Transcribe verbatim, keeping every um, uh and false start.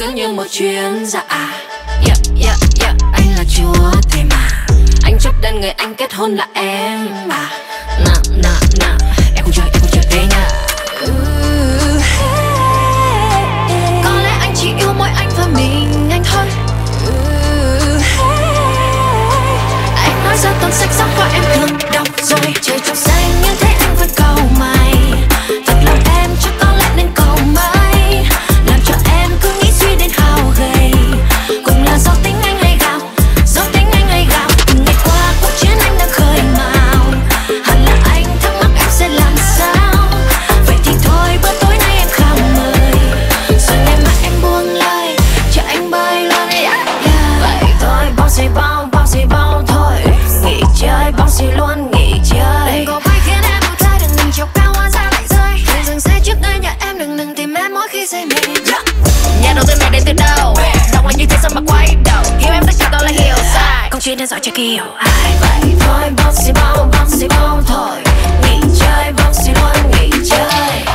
cứ như một chuyến dạ. Yeah, yeah, yeah, anh là chúa thế mà. Anh chốt đơn người anh kết hôn là em à. Nà, nà, nà, em không chơi, em không chơi thế nha. uh, hey. Có lẽ anh chỉ yêu mỗi anh và mình anh thôi. uh, hey. Anh nói ra toàn sách giáo khoa em thường đọc rồi. Trời trong xanh nhưng thấy anh vẫn cầu mày. Thật lòng em chắc có lẽ nên cầu mãi. Làm cho em cứ nghĩ suy đến hao gầy. Cùng là do tính anh hay gạo, do tính anh hay gạo. Từng ngày qua cuộc chiến anh đang khơi mào. Hẳn là anh thắc mắc em sẽ làm sao. Vậy thì thôi bữa tối nay em khao mời. Rồi ngày mai em buông lời cho anh bơi luôn. Yeah, yeah. Vậy thôi bao gì bao, bao gì bao thôi. Nghỉ chơi bao gì luôn nghỉ chơi. Đừng có bay khiến em buông tay, đừng đừng chiều cao hóa ra lại rơi. Đừng dừng xe trước đây nhà em, đừng đừng tìm em mỗi khi say mê. Yeah. Nhà đầu tư này đến từ đâu? Đồng anh như thế sao mà quay đầu. Hiểu em tất cả tôi là hiểu sai. Không chỉ nên giỏi cho kiểu ai. Vậy thôi bao gì bao, bao gì bao thôi. Nghỉ chơi bao gì luôn nghỉ chơi.